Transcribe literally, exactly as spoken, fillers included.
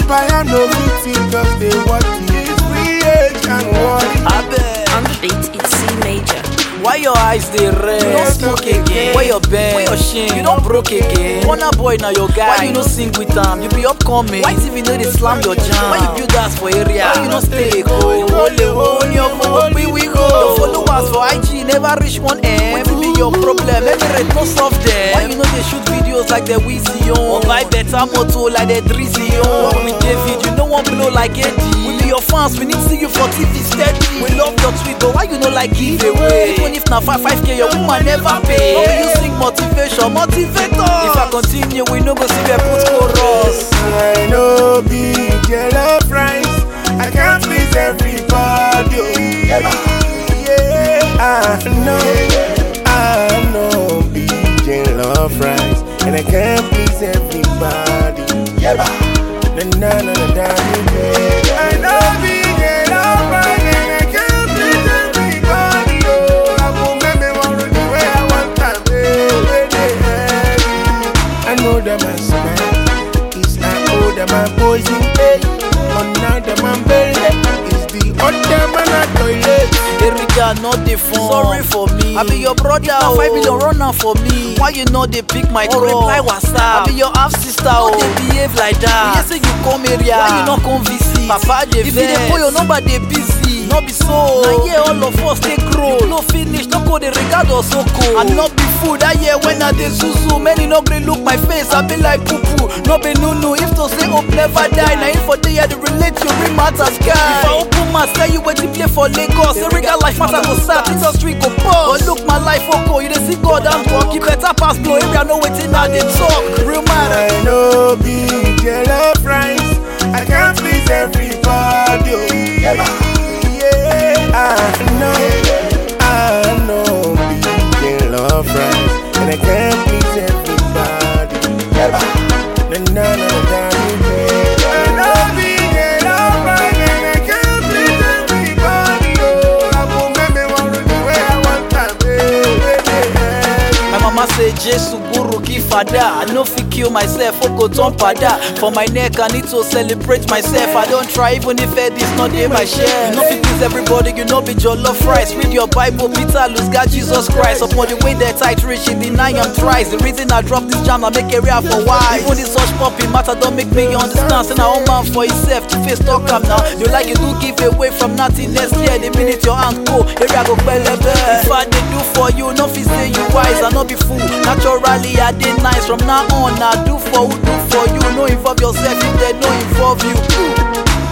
buy no meeting, cause they want it. We age and worry. I bet. On the beat, it's C major. Why your eyes they red? You don't smoke again. Where your bend? Where your shin? You don't broke again. Wanna boy now your guy. Why you no sing with them? You be upcoming. Why T V know they slam your jam? Why you build us for area? Why you no stay go? Ole on your phone, we we go. Your followers for I G never reach one M. What be your problem? Every red no solve them. Why you know they shoot videos like the Weezy on? Or buy better motor like the Drizzy on? But with David, you know one blow like Eddie. We be your fans, we need to see you for T V steady. We love your tweet, but why you no like give away? Even if na five five k your woman never pay. How will you sing motivation, motivator? If I continue, we no go see where put chorus. I know be yellow price. I can't please everybody. Yeah, I know, I know be yellow price, and I can't please everybody. Yeah, na na na na na. I know be yellow price, and I can't please everybody. Oh, I won't make me want to do what I want to do. I know that my smile is I owe that my poison pain. Another man belly is the other man at toilet. Erika, not the phone. Sorry for me. I be your brother. Oh. Five million runner for me. Why you know they pick my call? Reply WhatsApp. I be your half sister. Oh, they behave like that. You say you come area. Why you not come visit? Papa, they if you dey call your number, they busy. Not be so. Now yeah, all of us they grow. No finish, no go the regard or so cool. And not be food. That year when I dey zuzu, many no green look my face. I be like poo poo. No be no no. If to say hope never die. Now if for day I dey relate you ring matter sky. If I open my say you wait to play for Lagos. The regal life matter go start. Industry go pause. But look my life okay. You dey see God and talk. You better pass blow. Area no waiting now they talk. Real matter. I know be yellow price. I can't please everybody. Yeah, I know, I know be yellow price, and I can't please everybody. Yeah, na na na na. I know be yellow price, and I can't please everybody. Oh, I won't make me want to do what I want to do. My mama say Jesus guru kifada. I no fit kill myself, oh go turn pada. For my neck I need to celebrate myself. I don't try even if it is not in my share. You know fit please everybody, you know be jollof rice. Read your Bible, Peter, lose God, Jesus Christ. Upon the way that tight reach, it deny am thrice. The reason I drop this jam, I make area for why. Even this such popping matter don't make me understand. Say now man for himself, to face talk am now. You like you do give away from nothing next year. The minute your hand go, area go belebe. If I dey do for you, no fit say you wise. I no be fool. Naturally, I did nice. From now on, I do for who do for you. No involve yourself if they don't involve you.